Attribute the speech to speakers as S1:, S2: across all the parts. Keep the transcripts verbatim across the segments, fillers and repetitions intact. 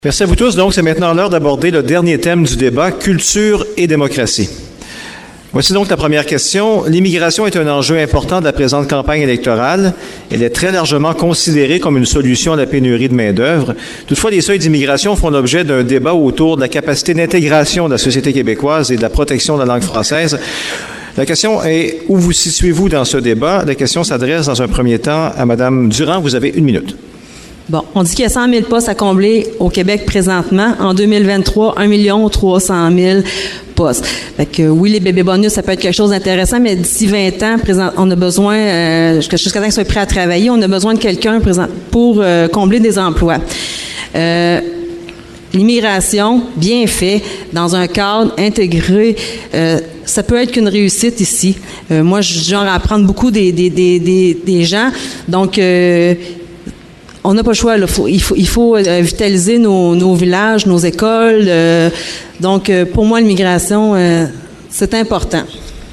S1: Merci à vous tous. Donc, c'est maintenant l'heure d'aborder le dernier thème du débat, culture et démocratie. Voici donc la première question. L'immigration est un enjeu important de la présente campagne électorale. Elle est très largement considérée comme une solution à la pénurie de main-d'œuvre. Toutefois, les seuils d'immigration font l'objet d'un débat autour de la capacité d'intégration de la société québécoise et de la protection de la langue française. La question est, où vous situez-vous dans ce débat? La question s'adresse dans un premier temps à Mme Durand. Vous avez une minute.
S2: Bon, on dit qu'il y a cent mille postes à combler au Québec présentement. En deux mille vingt-trois, un million trois cent mille postes. Fait que oui, les bébés bonus, ça peut être quelque chose d'intéressant, mais d'ici vingt ans, présent, on a besoin, euh, jusqu'à ce qu'on soit prêt à travailler, on a besoin de quelqu'un présent, pour euh, combler des emplois. Euh, L'immigration, bien fait, dans un cadre intégré, euh, ça peut être qu'une réussite ici. Euh, moi, je suis genre à apprendre beaucoup des, des, des, des, des gens. Donc, euh, on n'a pas le choix. Là. Faut, il faut, il faut euh, vitaliser nos, nos villages, nos écoles. Euh, donc, euh, pour moi, l'immigration, euh, c'est important.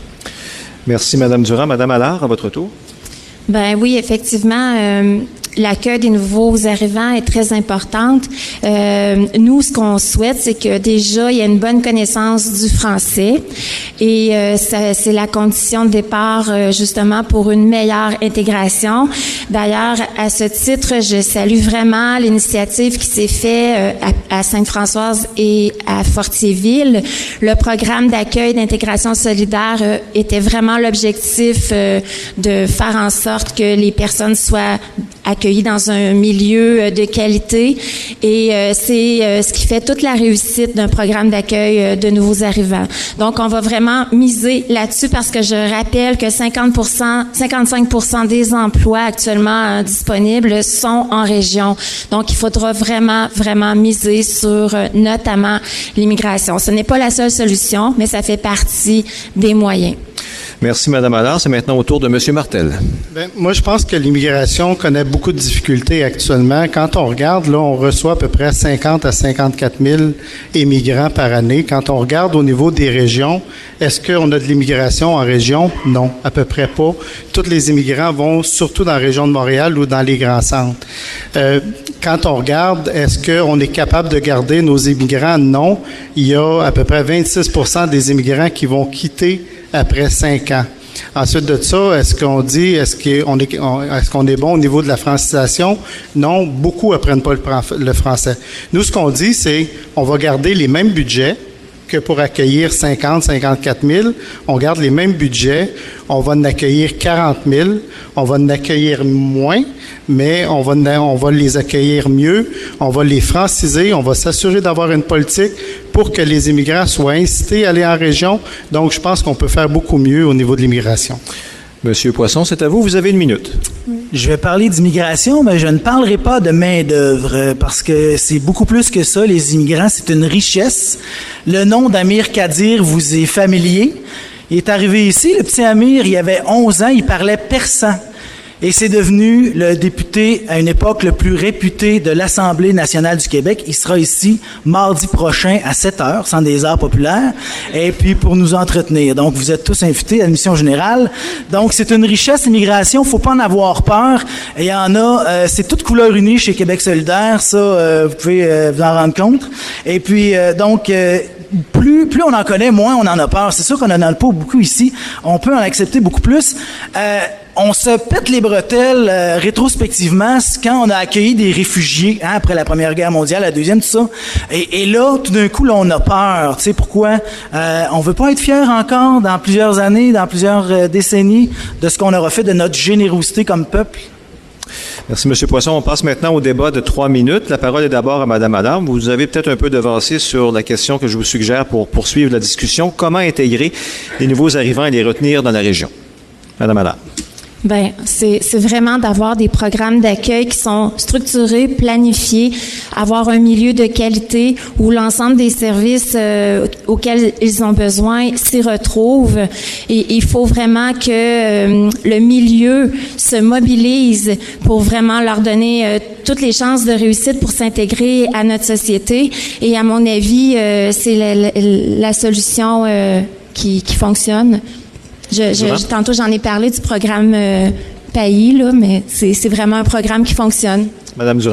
S1: Merci, Mme Durand. Mme Allard, à votre tour.
S3: Ben oui, effectivement. Euh, L'accueil des nouveaux arrivants est très importante. Euh, nous, ce qu'on souhaite, c'est que déjà, il y a une bonne connaissance du français et euh, ça, c'est la condition de départ, euh, justement, pour une meilleure intégration. D'ailleurs, à ce titre, je salue vraiment l'initiative qui s'est faite euh, à, à Sainte-Françoise et à Fortierville. Le programme d'accueil d'intégration solidaire euh, était vraiment l'objectif euh, de faire en sorte que les personnes soient accueillis dans un milieu de qualité et euh, c'est euh, ce qui fait toute la réussite d'un programme d'accueil euh, de nouveaux arrivants. Donc, on va vraiment miser là-dessus parce que je rappelle que cinquante pour cent, cinquante-cinq pour cent des emplois actuellement euh, disponibles sont en région. Donc, il faudra vraiment, vraiment miser sur euh, notamment l'immigration. Ce n'est pas la seule solution, mais ça fait partie des moyens.
S1: Merci, Mme Allard. C'est maintenant au tour de M. Martel.
S4: Bien, moi, je pense que l'immigration connaît beaucoup de difficultés actuellement. Quand on regarde, là, on reçoit à peu près cinquante à cinquante-quatre mille immigrants par année. Quand on regarde au niveau des régions, est-ce qu'on a de l'immigration en région? Non, à peu près pas. Tous les immigrants vont surtout dans la région de Montréal ou dans les grands centres. Euh, quand on regarde, est-ce qu'on est capable de garder nos immigrants? Non. Il y a à peu près vingt-six pour cent des immigrants qui vont quitter après cinq ans. Ensuite de ça, est-ce qu'on dit, est-ce qu'on est, est-ce qu'on est bon au niveau de la francisation? Non, beaucoup apprennent pas le français. Nous, ce qu'on dit, c'est, on va garder les mêmes budgets que pour accueillir cinquante, cinquante-quatre mille. On garde les mêmes budgets. On va en accueillir quarante mille. On va en accueillir moins, mais on va, on va les accueillir mieux. On va les franciser. On va s'assurer d'avoir une politique pour que les immigrants soient incités à aller en région. Donc, je pense qu'on peut faire beaucoup mieux au niveau de l'immigration.
S1: Monsieur Poisson, c'est à vous. Vous avez une minute.
S5: Je vais parler d'immigration, mais je ne parlerai pas de main-d'œuvre parce que c'est beaucoup plus que ça. Les immigrants, c'est une richesse. Le nom d'Amir Kadir vous est familier. Il est arrivé ici, le petit Amir, il avait onze ans, il parlait persan. Et c'est devenu le député, à une époque, le plus réputé de l'Assemblée nationale du Québec. Il sera ici mardi prochain à sept heures, Centre des arts populaires, et puis pour nous entretenir. Donc, vous êtes tous invités à l'admission générale. Donc, c'est une richesse, l'immigration. Faut pas en avoir peur. Il y en a, euh, c'est toute couleur unie chez Québec solidaire. Ça, euh, vous pouvez euh, vous en rendre compte. Et puis, euh, donc... Euh, Plus, plus on en connaît, moins on en a peur. C'est sûr qu'on n'en a pas beaucoup ici. On peut en accepter beaucoup plus. Euh, on se pète les bretelles euh, rétrospectivement quand on a accueilli des réfugiés hein, après la Première Guerre mondiale, la Deuxième, tout ça. Et, et là, tout d'un coup, là, on a peur. Tu sais pourquoi? Euh, on veut pas être fier encore dans plusieurs années, dans plusieurs euh, décennies de ce qu'on aura fait de notre générosité comme peuple.
S1: Merci, M. Poisson. On passe maintenant au débat de trois minutes. La parole est d'abord à Mme Allard. Vous avez peut-être un peu devancé sur la question que je vous suggère pour poursuivre la discussion. Comment intégrer les nouveaux arrivants et les retenir dans la région? Mme Allard.
S3: Bien, c'est, c'est vraiment d'avoir des programmes d'accueil qui sont structurés, planifiés, avoir un milieu de qualité où l'ensemble des services euh, auxquels ils ont besoin s'y retrouvent. Et il faut vraiment que euh, le milieu se mobilise pour vraiment leur donner euh, toutes les chances de réussite pour s'intégrer à notre société. Et à mon avis, euh, c'est la, la, la solution euh, qui, qui fonctionne. Je, je, tantôt, j'en ai parlé du programme euh, P A I, là, mais c'est, c'est vraiment un programme qui fonctionne.
S1: Madame Durand?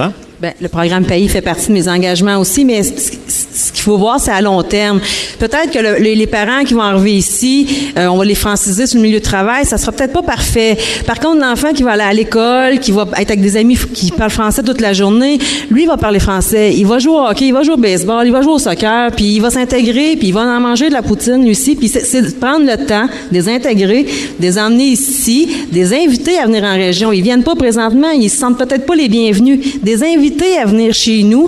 S2: Bien, le programme Pays fait partie de mes engagements aussi, mais ce qu'il faut voir, c'est à long terme. Peut-être que le, les, les parents qui vont arriver ici, euh, on va les franciser sur le milieu de travail, ça sera peut-être pas parfait. Par contre, l'enfant qui va aller à l'école, qui va être avec des amis qui parlent français toute la journée, lui, il va parler français. Il va jouer au hockey, il va jouer au baseball, il va jouer au soccer, puis il va s'intégrer, puis il va en manger de la poutine, lui aussi. Puis c'est, c'est de prendre le temps, de les intégrer, de les emmener ici, de les inviter à venir en région. Ils viennent pas présentement, ils se sentent peut-être pas les bienvenus. Des inviter à venir chez nous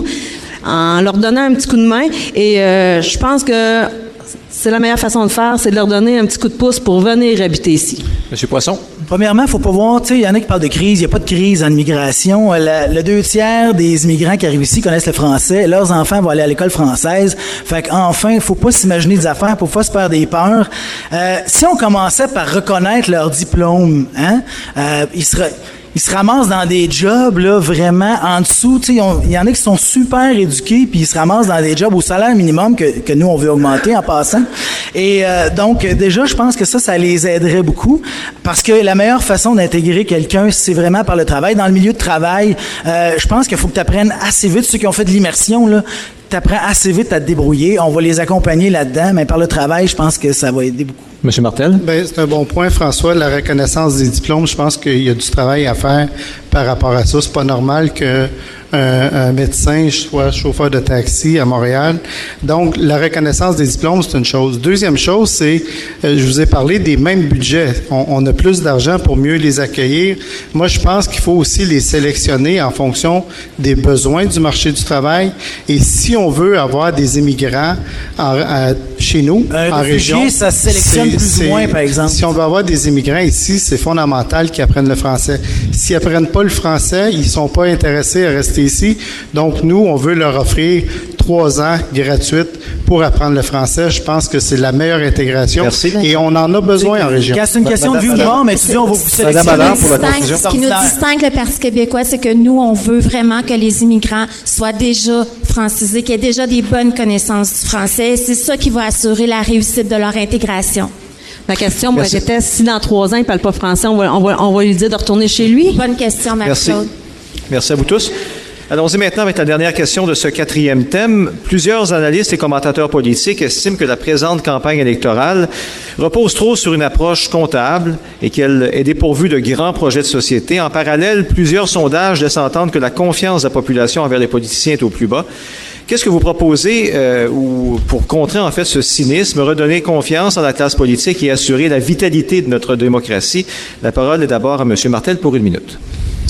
S2: en leur donnant un petit coup de main. Et euh, je pense que c'est la meilleure façon de faire, c'est de leur donner un petit coup de pouce pour venir habiter ici.
S1: Monsieur Poisson.
S5: Premièrement, il faut pas voir, tu sais, il y en a qui parlent de crise. Il n'y a pas de crise en immigration. Le, le deux tiers des immigrants qui arrivent ici connaissent le français. Leurs enfants vont aller à l'école française. Fait qu'enfin, il faut pas s'imaginer des affaires, il faut pas se faire des peurs. Euh, si on commençait par reconnaître leur diplôme, hein, euh, ils seraient... Ils se ramassent dans des jobs là vraiment en dessous. Il y en a qui sont super éduqués puis ils se ramassent dans des jobs au salaire minimum que, que nous, on veut augmenter en passant. Et euh, donc, déjà, je pense que ça, ça les aiderait beaucoup parce que la meilleure façon d'intégrer quelqu'un, c'est vraiment par le travail. Dans le milieu de travail, euh, je pense qu'il faut que tu apprennes assez vite. Ceux qui ont fait de l'immersion, là, tu apprends assez vite à te débrouiller. On va les accompagner là-dedans, mais par le travail, je pense que ça va aider beaucoup.
S1: Monsieur Martel?
S4: Bien, c'est un bon point, François. La reconnaissance des diplômes, je pense qu'il y a du travail à faire par rapport à ça. C'est pas normal que un, un médecin soit chauffeur de taxi à Montréal. Donc, la reconnaissance des diplômes, c'est une chose. Deuxième chose, c'est, euh, je vous ai parlé des mêmes budgets. On, on a plus d'argent pour mieux les accueillir. Moi, je pense qu'il faut aussi les sélectionner en fonction des besoins du marché du travail. Et si on veut avoir des immigrants en, à, chez nous,
S5: un
S4: en
S5: réfugié,
S4: région,
S5: ça se sélectionne plus ou moins, par exemple.
S4: Si on veut avoir des immigrants ici, c'est fondamental qu'ils apprennent le français. S'ils apprennent pas le français, ils sont pas intéressés à rester ici. Donc, nous, on veut leur offrir trois ans gratuites pour apprendre le français. Je pense que c'est la meilleure intégration.
S1: Merci.
S4: Et on en a besoin en région.
S5: C'est une question de vie ou de mort, mais tu dis, on va vous sélectionner.
S1: Madame Allard, pour la
S3: distingue-
S1: conclusion.
S3: Ce qui nous distingue le Parti québécois, c'est que nous, on veut vraiment que les immigrants soient déjà francisés, qu'ils aient déjà des bonnes connaissances du français. C'est ça qui va assurer la réussite de leur intégration.
S2: Ma question, moi,
S1: Merci.
S2: j'étais, si dans trois ans, il ne parle pas français, on va, on, va, on va lui dire de retourner chez lui?
S3: Bonne question,
S1: Merci.
S3: Marie-Claude.
S1: Merci à vous tous. Allons-y maintenant avec la dernière question de ce quatrième thème. Plusieurs analystes et commentateurs politiques estiment que la présente campagne électorale repose trop sur une approche comptable et qu'elle est dépourvue de grands projets de société. En parallèle, plusieurs sondages laissent entendre que la confiance de la population envers les politiciens est au plus bas. Qu'est-ce que vous proposez euh, ou pour contrer en fait ce cynisme, redonner confiance en la classe politique et assurer la vitalité de notre démocratie? La parole est d'abord à M. Martel pour une minute.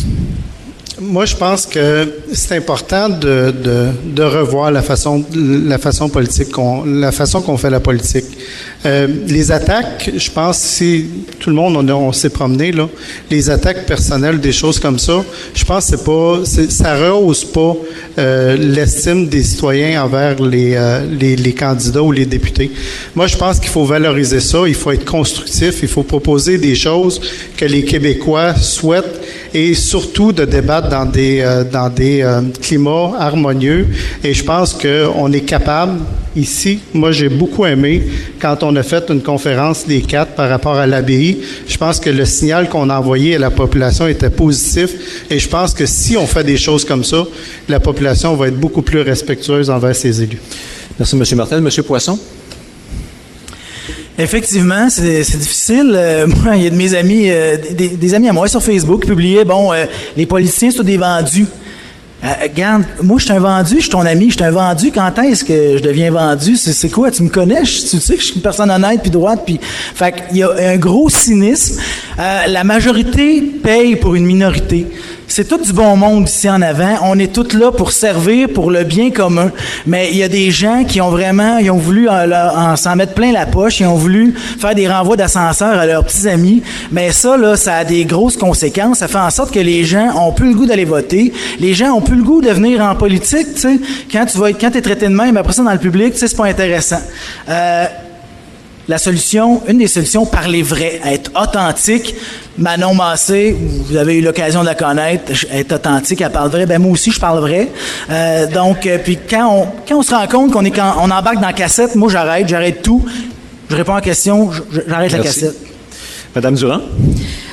S4: Moi, je pense que c'est important de, de, de revoir la façon, la façon politique qu'on, la façon qu'on fait la politique. Euh, les attaques, je pense, si tout le monde on, on s'est promené là, les attaques personnelles, des choses comme ça, je pense que c'est pas, c'est, ça rehausse pas euh, l'estime des citoyens envers les, euh, les, les candidats ou les députés. Moi, je pense qu'il faut valoriser ça. Il faut être constructif. Il faut proposer des choses que les Québécois souhaitent et surtout de débattre dans des euh, dans des euh, climats harmonieux. Et je pense qu'on est capable ici. Moi, j'ai beaucoup aimé quand on a fait une conférence des quatre par rapport à l'abbaye. Je pense que le signal qu'on a envoyé à la population était positif. Et je pense que si on fait des choses comme ça, la population va être beaucoup plus respectueuse envers ses élus.
S1: Merci, M. Martel. M. Poisson?
S5: Effectivement, c'est, c'est difficile. Euh, moi, il y a de mes amis, euh, des, des amis à moi sur Facebook qui publiaient, bon, euh, les politiciens sont des vendus. Euh, regarde, moi, je suis un vendu, je suis ton ami, je suis un vendu. Quand est-ce que je deviens vendu? C'est, c'est quoi? Tu me connais? Je, tu sais que je suis une personne honnête puis droite. Puis, fait qu'il y a un gros cynisme. Euh, la majorité paye pour une minorité. C'est tout du bon monde ici en avant. On est tous là pour servir pour le bien commun. Mais il y a des gens qui ont vraiment, ils ont voulu en, en s'en mettre plein la poche. Ils ont voulu faire des renvois d'ascenseur à leurs petits amis. Mais ça, là, ça a des grosses conséquences. Ça fait en sorte que les gens ont plus le goût d'aller voter. Les gens ont plus le goût de venir en politique. Tu sais, quand tu vas être, quand t'es traité de même, après ça dans le public, tu sais, c'est pas intéressant. Euh, La solution, une des solutions, parler vrai, être authentique. Manon Massé, vous avez eu l'occasion de la connaître, être authentique, elle parle vrai. Ben moi aussi, je parle vrai. Euh, donc, euh, puis quand on quand on se rend compte qu'on est quand on embarque dans la cassette, moi j'arrête, j'arrête tout. Je réponds à la question, j'arrête
S1: Merci.
S5: la cassette.
S1: Madame Durand?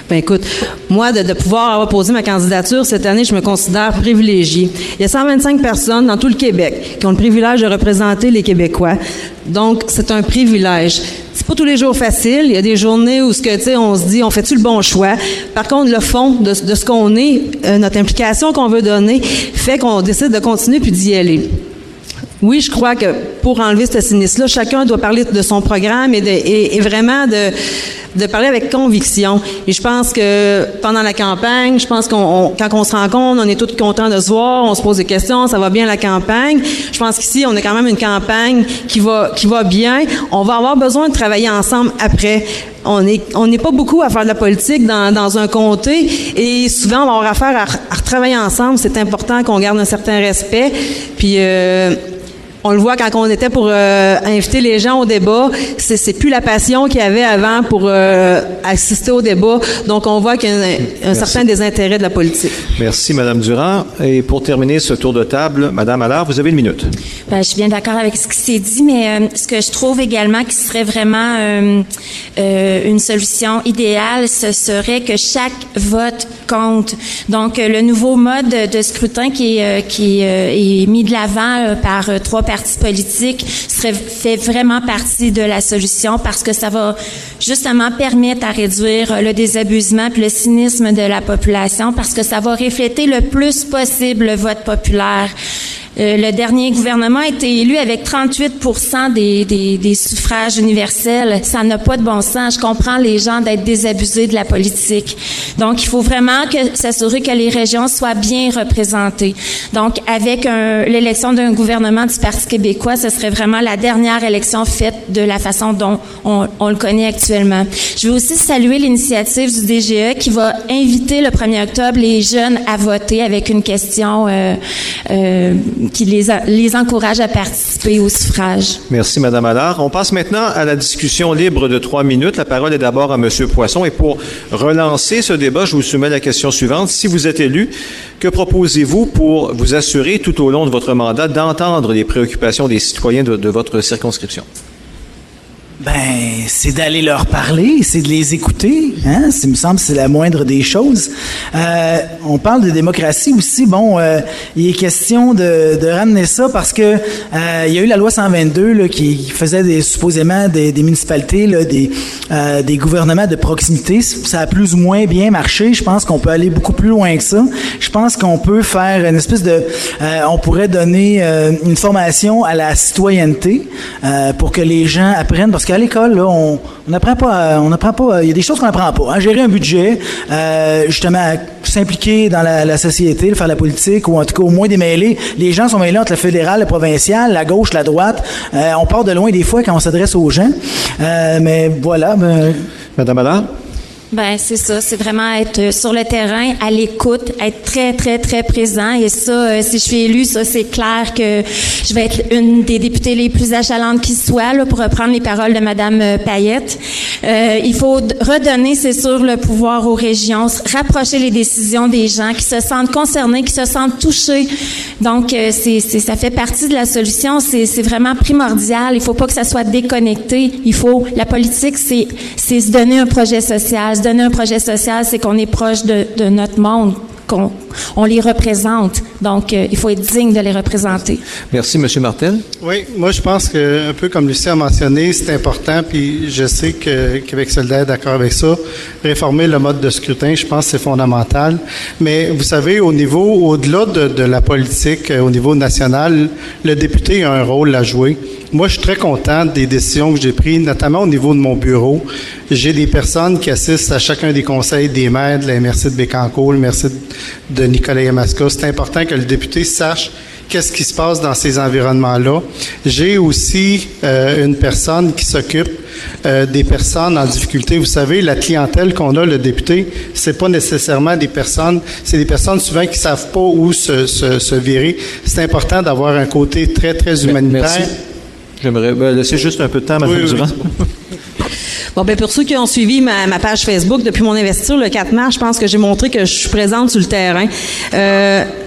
S2: Ben écoute, moi, de, de pouvoir avoir posé ma candidature cette année, je me considère privilégiée. Il y a cent vingt-cinq personnes dans tout le Québec qui ont le privilège de représenter les Québécois. Donc, c'est un privilège. C'est pas tous les jours facile. Il y a des journées où ce que, tu sais, on se dit, on fait-tu le bon choix? Par contre, le fond de, de ce qu'on est, euh, notre implication qu'on veut donner, fait qu'on décide de continuer puis d'y aller. Oui, je crois que pour enlever ce sinistre-là, chacun doit parler de son programme et, de, et, et vraiment de, de parler avec conviction. Et je pense que pendant la campagne, je pense qu'on, on, quand on se rencontre, on est tous contents de se voir, on se pose des questions, ça va bien la campagne. Je pense qu'ici, on a quand même une campagne qui va, qui va bien. On va avoir besoin de travailler ensemble après. On n'est on n'est pas beaucoup à faire de la politique dans, dans un comté et souvent, on va avoir affaire à, à retravailler ensemble. C'est important qu'on garde un certain respect. Puis, euh, on le voit quand on était pour euh, inviter les gens au débat, c'est, c'est plus la passion qu'il y avait avant pour euh, assister au débat. Donc, on voit qu'il y a un, un certain désintérêt de la politique.
S1: Merci, Mme Durand. Et pour terminer ce tour de table, Mme Allard, vous avez une minute.
S3: Bien, je suis bien d'accord avec ce qui s'est dit, mais euh, ce que je trouve également qui serait vraiment euh, euh, une solution idéale, ce serait que chaque vote compte. Donc, euh, le nouveau mode de scrutin qui est, euh, qui euh, est mis de l'avant euh, par euh, trois partis politiques serait, fait vraiment partie de la solution parce que ça va justement permettre à réduire le désabusement puis le cynisme de la population parce que ça va refléter le plus possible le vote populaire. Euh, le dernier gouvernement a été élu avec trente-huit pour cent des, des, des suffrages universels. Ça n'a pas de bon sens. Je comprends les gens d'être désabusés de la politique. Donc, il faut vraiment que, s'assurer que les régions soient bien représentées. Donc, avec un, l'élection d'un gouvernement du Parti québécois, ce serait vraiment la dernière élection faite de la façon dont on, on le connaît actuellement. Je veux aussi saluer l'initiative du D G E qui va inviter le premier octobre les jeunes à voter avec une question euh, euh, qui les, a, les encourage à participer au suffrage.
S1: Merci, Mme Allard. On passe maintenant à la discussion libre de trois minutes. La parole est d'abord à M. Poisson. Et pour relancer ce débat, je vous soumets la question suivante. Si vous êtes élu, que proposez-vous pour vous assurer tout au long de votre mandat d'entendre les préoccupations des citoyens de, de votre circonscription?
S5: Ben, c'est d'aller leur parler, c'est de les écouter. Hein? Ça me semble que c'est la moindre des choses. Euh, on parle de démocratie aussi. Bon, euh, il est question de, de ramener ça parce que euh, il y a eu la loi cent vingt-deux là, qui, qui faisait des, supposément des, des municipalités, là, des, euh, des gouvernements de proximité. Ça a plus ou moins bien marché. Je pense qu'on peut aller beaucoup plus loin que ça. Je pense qu'on peut faire une espèce de... Euh, on pourrait donner euh, une formation à la citoyenneté euh, pour que les gens apprennent... Parce qu'à l'école, là, on n'apprend pas, on n'apprend pas. Il y a des choses qu'on n'apprend pas. Hein, gérer un budget, euh, justement, s'impliquer dans la, la société, faire la politique, ou en tout cas au moins démêler. Les gens sont mêlés entre le fédéral, le provincial, la gauche, la droite. Euh, on part de loin des fois quand on s'adresse aux gens. Euh, mais voilà. Ben,
S1: Madame Allard?
S3: Ben c'est ça, c'est vraiment être sur le terrain, à l'écoute, être très très très présent. Et ça, euh, si je suis élue, ça c'est clair que je vais être une des députées les plus achalantes qui soit, là, pour reprendre les paroles de Madame Payette. Euh, il faut redonner, c'est sûr, le pouvoir aux régions, rapprocher les décisions des gens qui se sentent concernés, qui se sentent touchés. Donc euh, c'est, c'est ça fait partie de la solution. C'est, c'est vraiment primordial. Il faut pas que ça soit déconnecté. Il faut la politique, c'est c'est se donner un projet social. Se donner un projet social, c'est qu'on est proche de, de notre monde, qu'on on les représente. Donc, euh, il faut être digne de les représenter.
S1: Merci, M. Martel.
S4: Oui, moi, je pense que, un peu comme Lucie a mentionné, c'est important, puis je sais que Québec solidaire est d'accord avec ça, réformer le mode de scrutin, je pense que c'est fondamental. Mais vous savez, au niveau, au-delà de, de la politique, au niveau national, le député a un rôle à jouer. Moi, je suis très content des décisions que j'ai prises, notamment au niveau de mon bureau. J'ai des personnes qui assistent à chacun des conseils des maires de la M R C de Bécancour, le M R C de Nicolet-Yamaska. C'est important que le député sache qu'est-ce qui se passe dans ces environnements-là. J'ai aussi euh, une personne qui s'occupe euh, des personnes en difficulté. Vous savez, la clientèle qu'on a, le député, c'est pas nécessairement des personnes, c'est des personnes souvent qui savent pas où se, se, se virer. C'est important d'avoir un côté très, très humanitaire.
S1: Merci. J'aimerais laisser juste un peu de temps à Mme
S4: oui,
S1: Durand.
S4: Oui.
S2: Bon, ben pour ceux qui ont suivi ma, ma page Facebook depuis mon investiture le quatre mars, je pense que j'ai montré que je suis présente sur le terrain. Euh,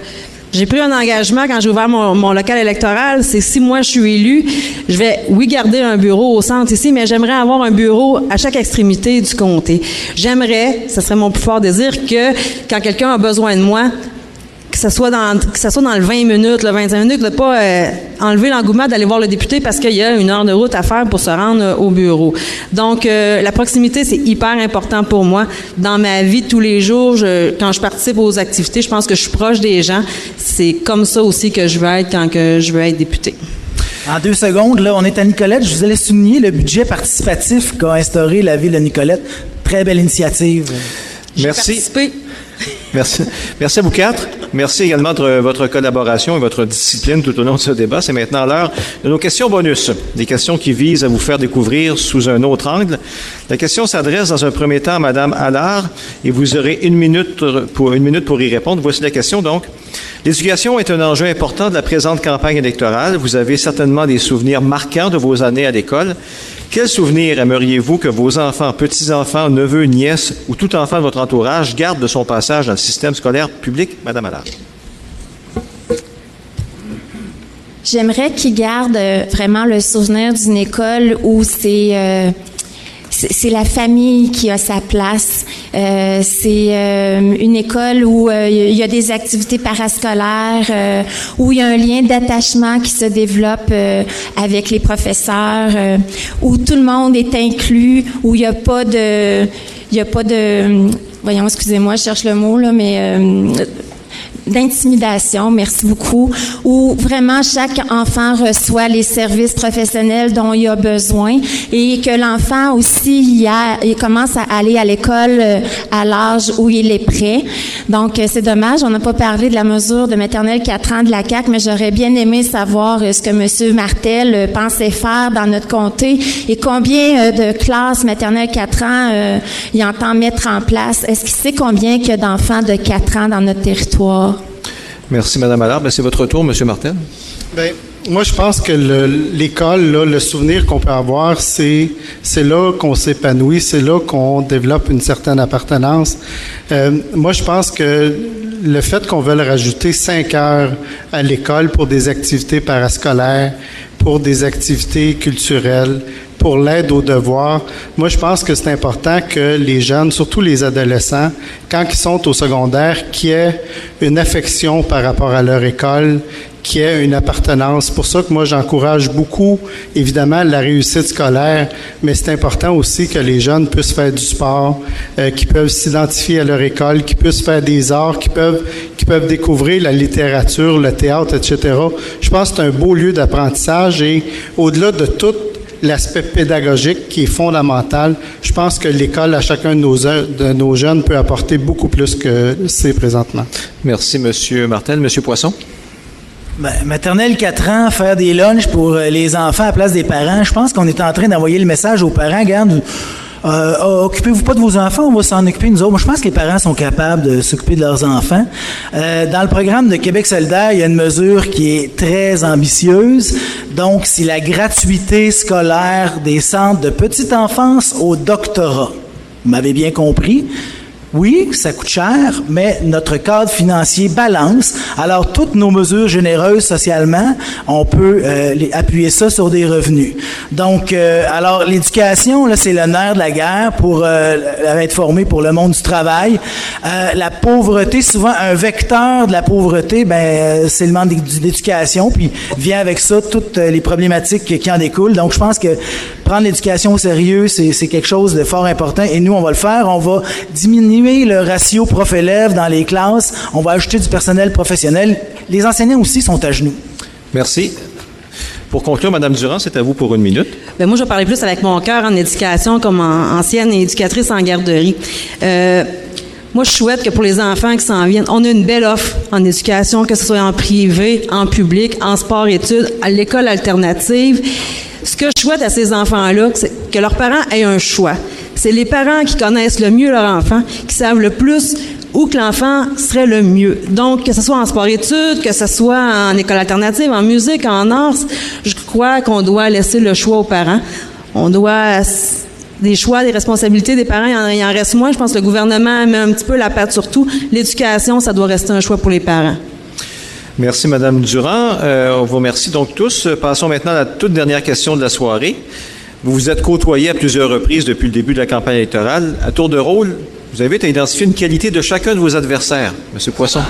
S2: J'ai pris un engagement quand j'ai ouvert mon, mon local électoral, c'est si moi je suis élu, je vais, oui, garder un bureau au centre ici, mais j'aimerais avoir un bureau à chaque extrémité du comté. J'aimerais, ce serait mon plus fort désir, que quand quelqu'un a besoin de moi, que ça soit dans, que ça soit dans le vingt minutes, le vingt-cinq minutes, de pas euh, enlever l'engouement d'aller voir le député parce qu'il y a une heure de route à faire pour se rendre euh, au bureau. Donc, euh, la proximité, c'est hyper important pour moi. Dans ma vie de tous les jours, je, quand je participe aux activités, je pense que je suis proche des gens. C'est comme ça aussi que je veux être quand que je veux être député.
S5: En deux secondes, là, on est à Nicolette. Je vous allais souligner le budget participatif qu'a instauré la ville de Nicolette. Très belle initiative.
S1: Merci. Merci. Merci à vous quatre. Merci également de votre collaboration et votre discipline tout au long de ce débat. C'est maintenant l'heure de nos questions bonus, des questions qui visent à vous faire découvrir sous un autre angle. La question s'adresse dans un premier temps à Mme Allard et vous aurez une minute pour, une minute pour y répondre. Voici la question donc. L'éducation est un enjeu important de la présente campagne électorale. Vous avez certainement des souvenirs marquants de vos années à l'école. Quels souvenirs aimeriez-vous que vos enfants, petits-enfants, neveux, nièces ou tout enfant de votre entourage garde de son passage dans le système scolaire public? Madame Allard.
S3: J'aimerais qu'ils gardent euh, vraiment le souvenir d'une école où c'est... Euh, c'est la famille qui a sa place. Euh, c'est euh, une école où euh, il y a des activités parascolaires, euh, où il y a un lien d'attachement qui se développe euh, avec les professeurs, euh, où tout le monde est inclus, où il n'y a pas de... Il y a pas de... Voyons, excusez-moi, je cherche le mot, là, mais... Euh, d'intimidation, merci beaucoup, où vraiment chaque enfant reçoit les services professionnels dont il a besoin et que l'enfant aussi il, a, il commence à aller à l'école à l'âge où il est prêt. Donc, c'est dommage, on n'a pas parlé de la mesure de maternelle quatre ans de la C A Q, mais j'aurais bien aimé savoir ce que M. Martel pensait faire dans notre comté et combien de classes maternelles quatre ans euh, il entend mettre en place. Est-ce qu'il sait combien il y a d'enfants de quatre ans dans notre territoire?
S1: Merci, Mme Allard. Ben, c'est votre tour, M. Martel.
S4: Bien, moi, je pense que l'école, le souvenir qu'on peut avoir, c'est c'est là qu'on s'épanouit, c'est là qu'on développe une certaine appartenance. Euh, moi, je pense que le fait qu'on veuille rajouter cinq heures à l'école pour des activités parascolaires, pour des activités culturelles, pour l'aide aux devoirs. Moi, je pense que c'est important que les jeunes, surtout les adolescents, quand ils sont au secondaire, qu'ils aient une affection par rapport à leur école, qu'il y ait une appartenance. C'est pour ça que moi, j'encourage beaucoup, évidemment, la réussite scolaire, mais c'est important aussi que les jeunes puissent faire du sport, euh, qu'ils peuvent s'identifier à leur école, qu'ils puissent faire des arts, qu'ils peuvent, qu'ils peuvent découvrir la littérature, le théâtre, et cetera. Je pense que c'est un beau lieu d'apprentissage et au-delà de tout l'aspect pédagogique qui est fondamental, je pense que l'école à chacun de nos, de nos jeunes peut apporter beaucoup plus que c'est présentement.
S1: Merci, M. Martel. M. Poisson?
S5: Ben, maternelle quatre ans, faire des lunchs pour les enfants à la place des parents, je pense qu'on est en train d'envoyer le message aux parents, regarde, euh, occupez-vous pas de vos enfants, on va s'en occuper nous autres. Moi, je pense que les parents sont capables de s'occuper de leurs enfants. Euh, dans le programme de Québec solidaire, il y a une mesure qui est très ambitieuse. Donc, c'est la gratuité scolaire des centres de petite enfance au doctorat. Vous m'avez bien compris? Oui, ça coûte cher, mais notre cadre financier balance. Alors, toutes nos mesures généreuses socialement, on peut euh, les, appuyer ça sur des revenus. Donc, euh, alors, l'éducation, là, c'est le nerf de la guerre pour euh, être formé pour le monde du travail. Euh, la pauvreté, souvent, un vecteur de la pauvreté, ben, c'est le manque d'éducation, puis vient avec ça toutes les problématiques qui en découlent. Donc, je pense que prendre l'éducation au sérieux, c'est, c'est quelque chose de fort important, et nous, on va le faire. On va diminuer le ratio prof-élève dans les classes. On va ajouter du personnel professionnel. Les enseignants aussi sont à genoux.
S1: Merci. Pour conclure, Mme Durand, c'est à vous pour une minute.
S2: Bien, moi, je vais parler plus avec mon cœur en éducation comme en, ancienne éducatrice en garderie. Euh, moi, je souhaite que pour les enfants qui s'en viennent, on a une belle offre en éducation, que ce soit en privé, en public, en sport-études, à l'école alternative. Ce que je souhaite à ces enfants-là, c'est que leurs parents aient un choix. C'est les parents qui connaissent le mieux leur enfant, qui savent le plus où que l'enfant serait le mieux. Donc, que ce soit en sport-études, que ce soit en école alternative, en musique, en arts, je crois qu'on doit laisser le choix aux parents. On doit... Des choix, des responsabilités des parents, il en, il en reste moins. Je pense que le gouvernement met un petit peu la patte sur tout. L'éducation, ça doit rester un choix pour les parents.
S1: Merci, Mme Durand. Euh, on vous remercie donc tous. Passons maintenant à la toute dernière question de la soirée. Vous vous êtes côtoyés à plusieurs reprises depuis le début de la campagne électorale. À tour de rôle, je vous invite à identifier une qualité de chacun de vos adversaires. Monsieur Poisson.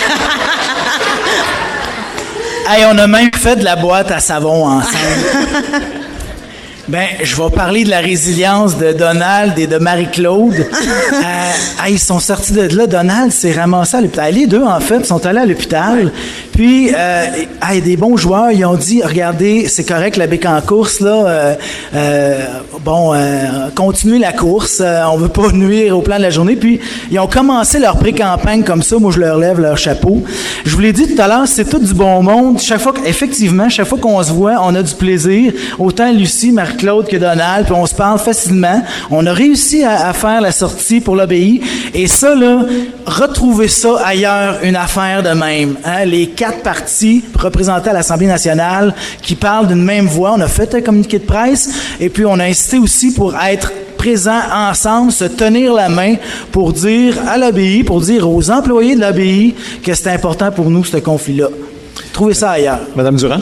S5: Hey, on a même fait de la boîte à savon ensemble. Ben, je vais parler de la résilience de Donald et de Marie-Claude. euh, hey, ils sont sortis de là. Donald s'est ramassé à l'hôpital. Les deux, en fait, sont allés à l'hôpital. Puis, euh, hey, des bons joueurs, ils ont dit, regardez, c'est correct, la béque en course, là. Euh, euh, bon, euh, continuez la course. Euh, on veut pas nuire au plan de la journée. Puis, ils ont commencé leur pré-campagne comme ça. Moi, je leur lève leur chapeau. Je vous l'ai dit tout à l'heure, c'est tout du bon monde. Chaque fois, effectivement, chaque fois qu'on se voit, on a du plaisir. Autant Lucie, Marie Claude que Donald, puis on se parle facilement. On a réussi à, à faire la sortie pour l'A B I. Et ça, là, retrouvez ça ailleurs, une affaire de même. Hein? Les quatre partis représentés à l'Assemblée nationale qui parlent d'une même voix. On a fait un communiqué de presse et puis on a insisté aussi pour être présents ensemble, se tenir la main pour dire à l'A B I, pour dire aux employés de l'A B I que c'est important pour nous, ce conflit-là. Trouvez ça ailleurs.
S1: Madame Durand?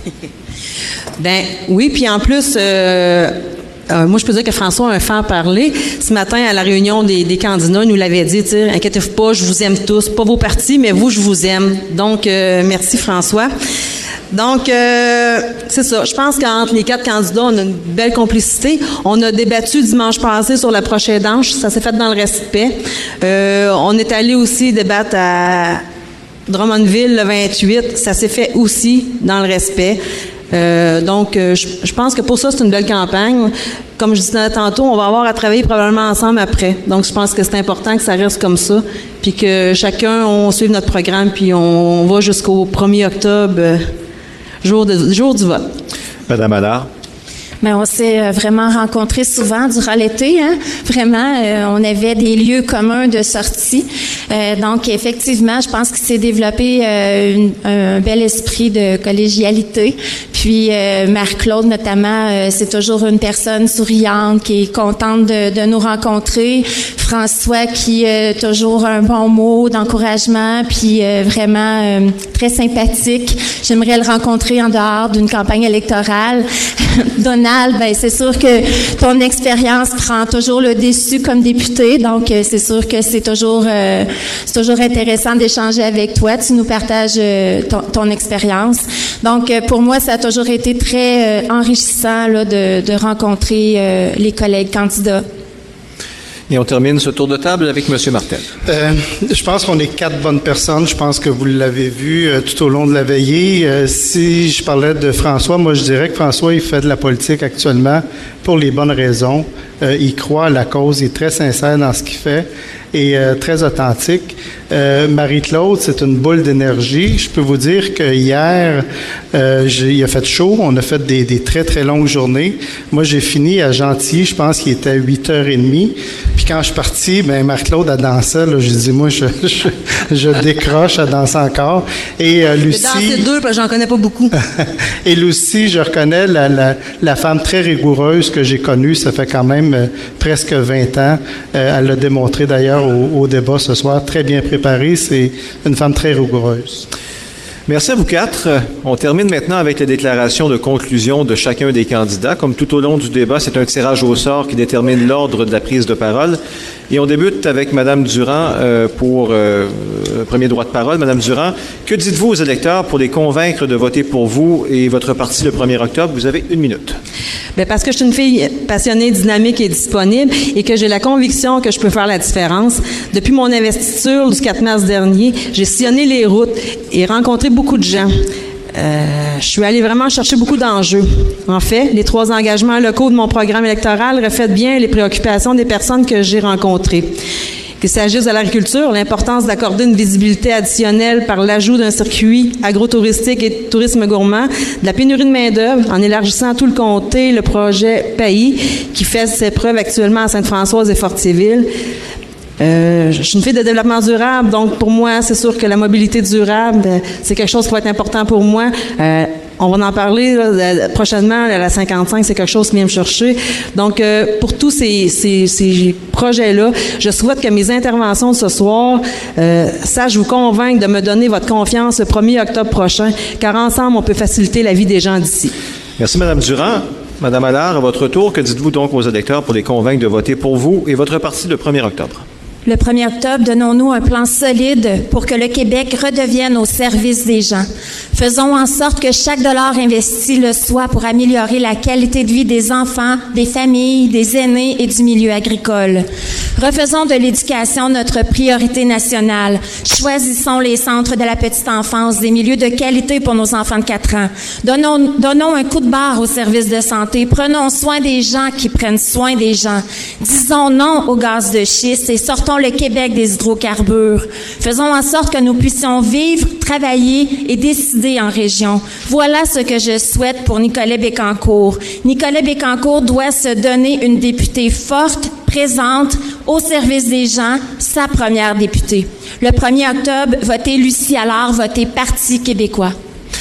S2: Ben oui, puis en plus, euh, euh, moi je peux dire que François a un fan parler. Ce matin, à la réunion des, des candidats, il nous l'avait dit, inquiétez-vous pas, je vous aime tous, pas vos partis, mais vous, je vous aime. Donc, euh, merci François. Donc, euh, c'est ça. Je pense qu'entre les quatre candidats, on a une belle complicité. On a débattu dimanche passé sur la prochaine danse. Ça s'est fait dans le respect. Euh, on est allé aussi débattre à Drummondville le vingt-huit. Ça s'est fait aussi dans le respect. Euh, donc, euh, je, je pense que pour ça, c'est une belle campagne. Comme je disais tantôt, on va avoir à travailler probablement ensemble après. Donc, je pense que c'est important que ça reste comme ça, puis que chacun, on suive notre programme, puis on, on va jusqu'au premier octobre, euh, jour, de, jour du vote.
S1: Madame Allard.
S3: Bien, on s'est vraiment rencontrés souvent durant l'été. Hein? Vraiment, euh, on avait des lieux communs de sortie. Euh, donc, effectivement, je pense qu'il s'est développé euh, une, un bel esprit de collégialité. Puis, euh, Marie-Claude, notamment, euh, c'est toujours une personne souriante qui est contente de, de nous rencontrer. François, qui a euh, toujours un bon mot d'encouragement, puis euh, vraiment euh, très sympathique. J'aimerais le rencontrer en dehors d'une campagne électorale. Donald, ben c'est sûr que ton expérience prend toujours le dessus comme député, donc euh, c'est sûr que c'est toujours euh, c'est toujours intéressant d'échanger avec toi. Tu nous partages euh, ton, ton expérience. Donc euh, pour moi, ça a toujours été très euh, enrichissant là, de, de rencontrer euh, les collègues candidats.
S1: Et on termine ce tour de table avec M. Martel.
S4: Euh, je pense qu'on est quatre bonnes personnes. Je pense que vous l'avez vu euh, tout au long de la veillée. Euh, si je parlais de François, moi je dirais que François, il fait de la politique actuellement pour les bonnes raisons. Euh, il croit à la cause, il est très sincère dans ce qu'il fait et euh, très authentique. Euh, Marie-Claude, c'est une boule d'énergie. Je peux vous dire que hier, euh, j'ai, il a fait chaud. On a fait des, des très, très longues journées. Moi, j'ai fini à Gentilly. Je pense qu'il était huit heures trente. Puis quand je suis parti, ben Marie-Claude a dansé. Là, j'ai dit, moi, je, je, je décroche à danser encore. Et euh, Lucie...
S2: J'ai dansé deux, parce que j'en connais pas beaucoup.
S4: Et Lucie, je reconnais la, la, la femme très rigoureuse que j'ai connue. Ça fait quand même euh, presque vingt ans. Euh, elle l'a démontré d'ailleurs au, au débat ce soir. Très bien préparée. C'est une femme très rigoureuse.
S1: Merci à vous quatre. On termine maintenant avec les déclarations de conclusion de chacun des candidats. Comme tout au long du débat, c'est un tirage au sort qui détermine l'ordre de la prise de parole. Et on débute avec Mme Durand euh, pour euh, le premier droit de parole. Mme Durand, que dites-vous aux électeurs pour les convaincre de voter pour vous et votre parti le premier octobre? Vous avez une minute.
S2: Bien, parce que je suis une fille passionnée, dynamique et disponible et que j'ai la conviction que je peux faire la différence. Depuis mon investiture du quatre mars dernier, j'ai sillonné les routes et rencontré beaucoup de gens. Euh, je suis allée vraiment chercher beaucoup d'enjeux. En fait, les trois engagements locaux de mon programme électoral reflètent bien les préoccupations des personnes que j'ai rencontrées. Qu'il s'agisse de l'agriculture, l'importance d'accorder une visibilité additionnelle par l'ajout d'un circuit agro-touristique et de tourisme gourmand, de la pénurie de main-d'œuvre, en élargissant tout le comté, le projet P A I, qui fait ses preuves actuellement à Sainte-Françoise et Fortierville. Euh, je suis une fille de développement durable, donc pour moi, c'est sûr que la mobilité durable, c'est quelque chose qui va être important pour moi. Euh, On va en parler là, prochainement. À la cinquante-cinq, c'est quelque chose qui vient me chercher. Donc, euh, pour tous ces, ces, ces projets-là, je souhaite que mes interventions de ce soir euh, sachent vous convaincre de me donner votre confiance le premier octobre prochain, car ensemble, on peut faciliter la vie des gens d'ici.
S1: Merci, Mme Durand. Madame Allard, à votre tour, que dites-vous donc aux électeurs pour les convaincre de voter pour vous et votre parti le premier octobre?
S3: Le premier octobre, donnons-nous un plan solide pour que le Québec redevienne au service des gens. Faisons en sorte que chaque dollar investi le soit pour améliorer la qualité de vie des enfants, des familles, des aînés et du milieu agricole. Refaisons de l'éducation notre priorité nationale. Choisissons les centres de la petite enfance, des milieux de qualité pour nos enfants de quatre ans. Donnons, donnons un coup de barre au service de santé. Prenons soin des gens qui prennent soin des gens. Disons non au gaz de schiste et sortons le Québec des hydrocarbures. Faisons en sorte que nous puissions vivre, travailler et décider en région. Voilà ce que je souhaite pour Nicolet Bécancour. Nicolet Bécancour doit se donner une députée forte, présente, au service des gens, sa première députée. Le premier octobre, votez Lucie Allard, votez Parti québécois.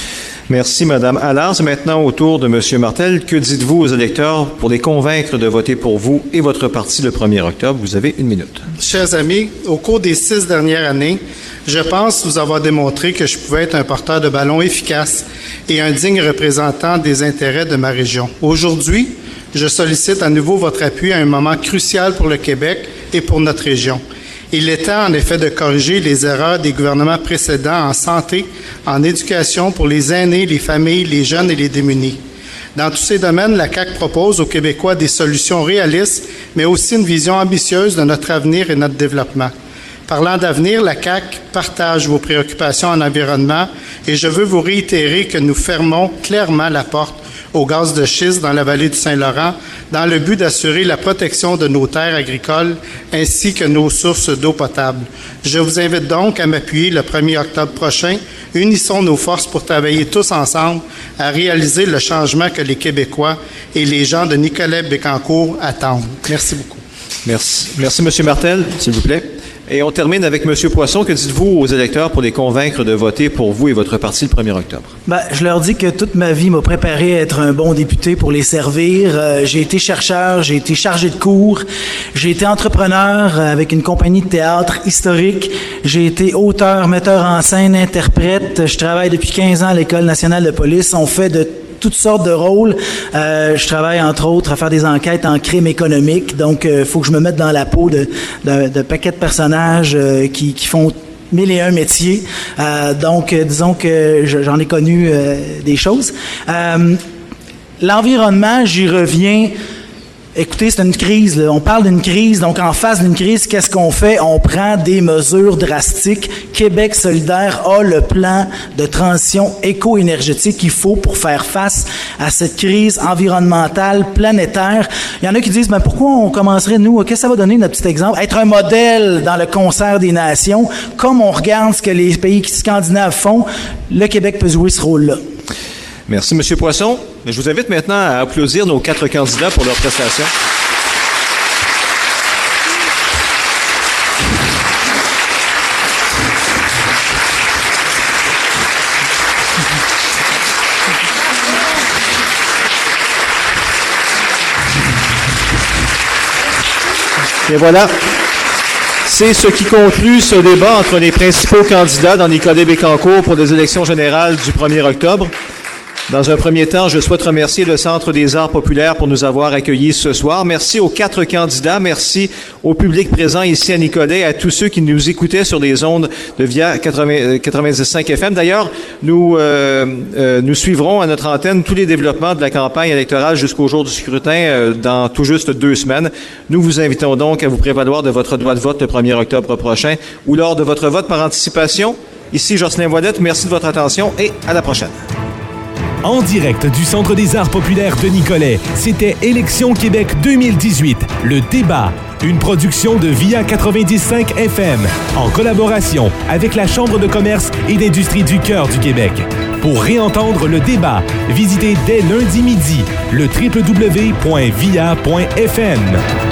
S1: Merci, Mme Allard. C'est maintenant au tour de M. Martel. Que dites-vous aux électeurs pour les convaincre de voter pour vous et votre parti le premier octobre? Vous avez une minute.
S4: Chers amis, au cours des six dernières années, je pense vous avoir démontré que je pouvais être un porteur de ballon efficace et un digne représentant des intérêts de ma région. Aujourd'hui, je sollicite à nouveau votre appui à un moment crucial pour le Québec et pour notre région. Il est temps, en effet, de corriger les erreurs des gouvernements précédents en santé, en éducation pour les aînés, les familles, les jeunes et les démunis. Dans tous ces domaines, la C A Q propose aux Québécois des solutions réalistes, mais aussi une vision ambitieuse de notre avenir et notre développement. Parlant d'avenir, la C A Q partage vos préoccupations en environnement et je veux vous réitérer que nous fermons clairement la porte au gaz de schiste dans la vallée du Saint-Laurent dans le but d'assurer la protection de nos terres agricoles ainsi que nos sources d'eau potable. Je vous invite donc à m'appuyer le premier octobre prochain. Unissons nos forces pour travailler tous ensemble à réaliser le changement que les Québécois et les gens de Nicolet Bécancour attendent. Merci beaucoup.
S1: Merci. Merci, M. Martel, s'il vous plaît. Et on termine avec M. Poisson. Que dites-vous aux électeurs pour les convaincre de voter pour vous et votre parti le premier octobre?
S5: Ben, je leur dis que toute ma vie m'a préparé à être un bon député pour les servir. Euh, j'ai été chercheur, j'ai été chargé de cours, j'ai été entrepreneur avec une compagnie de théâtre historique, j'ai été auteur, metteur en scène, interprète. Je travaille depuis quinze ans à l'École nationale de police. On fait de toutes sortes de rôles. Euh, je travaille, entre autres, à faire des enquêtes en crime économique. Donc, il euh, faut que je me mette dans la peau de, de, de paquets de personnages euh, qui, qui font mille et un métiers. Euh, donc, euh, disons que j'en ai connu euh, des choses. Euh, l'environnement, j'y reviens. Écoutez, c'est une crise, là. On parle d'une crise, donc en face d'une crise, qu'est-ce qu'on fait? On prend des mesures drastiques. Québec solidaire a le plan de transition éco-énergétique qu'il faut pour faire face à cette crise environnementale planétaire. Il y en a qui disent, ben pourquoi on commencerait, nous, qu'est-ce que ça va donner, notre petit exemple? Être un modèle dans le concert des nations, comme on regarde ce que les pays scandinaves font, le Québec peut jouer ce rôle-là.
S1: Merci, M. Poisson. Je vous invite maintenant à applaudir nos quatre candidats pour leur prestation. Et voilà. C'est ce qui conclut ce débat entre les principaux candidats dans Nicolet Bécancour pour les élections générales du premier octobre. Dans un premier temps, je souhaite remercier le Centre des arts populaires pour nous avoir accueillis ce soir. Merci aux quatre candidats. Merci au public présent ici à Nicolet, à tous ceux qui nous écoutaient sur les ondes de Via quatre-vingt-dix cinq F M. D'ailleurs, nous, euh, euh, nous suivrons à notre antenne tous les développements de la campagne électorale jusqu'au jour du scrutin euh, dans tout juste deux semaines. Nous vous invitons donc à vous prévaloir de votre droit de vote le premier octobre prochain ou lors de votre vote par anticipation. Ici Jocelyn Voilette, merci de votre attention et à la prochaine.
S6: En direct du Centre des arts populaires de Nicolet, c'était Élections Québec deux mille dix-huit, le débat, une production de Via quatre-vingt-dix cinq F M, en collaboration avec la Chambre de commerce et d'industrie du cœur du Québec. Pour réentendre le débat, visitez dès lundi midi le w w w point via point f m.